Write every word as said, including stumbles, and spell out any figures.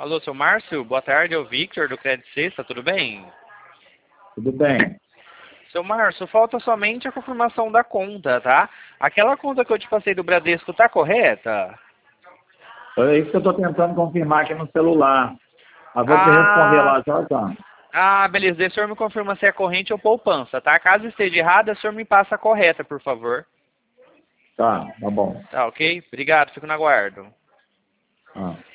Alô, seu Márcio? Boa tarde, é o Victor do Credit Sexta, tudo bem? Tudo bem. Seu Márcio, falta somente a confirmação da conta, tá? Aquela conta que eu te passei do Bradesco tá correta? É isso que eu estou tentando confirmar aqui no celular. Mas vou te responder Ah, lá já já. ah, beleza. Daí o senhor me confirma se é corrente ou poupança, tá? Caso esteja errada, o senhor me passa a correta, por favor. Tá, tá bom. Tá, ok? Obrigado, fico na guarda. Ah.